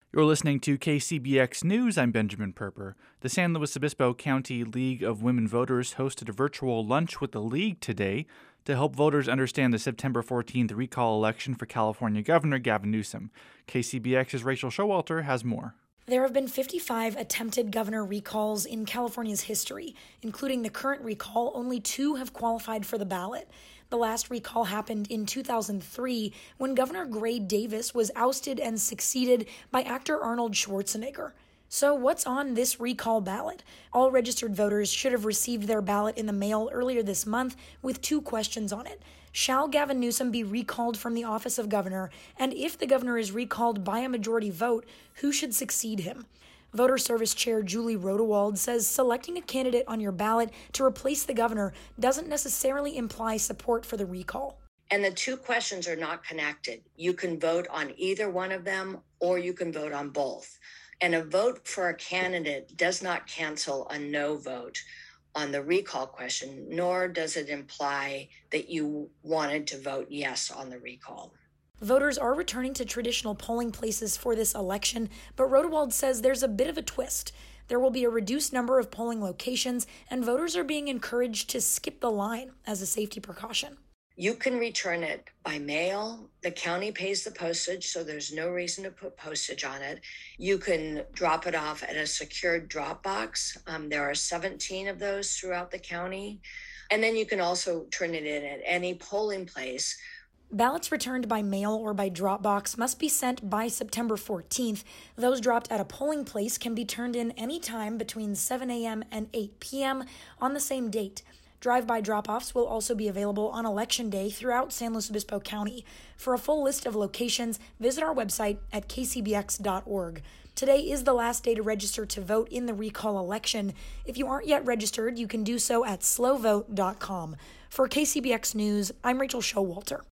You're listening to KCBX News. I'm Benjamin Perper. The San Luis Obispo County League of Women Voters hosted a virtual lunch with the league today to help voters understand the September 14th recall election for California Governor Gavin Newsom. KCBX's Rachel Showalter has more. There have been 55 attempted governor recalls in California's history. Including the current recall, only 2 have qualified for the ballot. The last recall happened in 2003 when Governor Gray Davis was ousted and succeeded by actor Arnold Schwarzenegger. So what's on this recall ballot? All registered voters should have received their ballot in the mail earlier this month with 2 questions on it. Shall Gavin Newsom be recalled from the office of governor? And if the governor is recalled by a majority vote, who should succeed him? Voter Service Chair Julie Rodewald says selecting a candidate on your ballot to replace the governor doesn't necessarily imply support for the recall. And the 2 questions are not connected. You can vote on either one of them, or you can vote on both. And a vote for a candidate does not cancel a no vote on the recall question, nor does it imply that you wanted to vote yes on the recall. Voters are returning to traditional polling places for this election, but Rodewald says there's a bit of a twist. There will be a reduced number of polling locations, and voters are being encouraged to skip the line as a safety precaution. You can return it by mail. The county pays the postage, so there's no reason to put postage on it. You can drop it off at a secured drop box. There are 17 of those throughout the county. And then you can also turn it in at any polling place. Ballots returned by mail or by drop box must be sent by September 14th. Those dropped at a polling place can be turned in any time between 7 a.m. and 8 p.m. on the same date. Drive-by drop-offs will also be available on Election Day throughout San Luis Obispo County. For a full list of locations, visit our website at kcbx.org. Today is the last day to register to vote in the recall election. If you aren't yet registered, you can do so at slowvote.com. For KCBX News, I'm Rachel Showalter.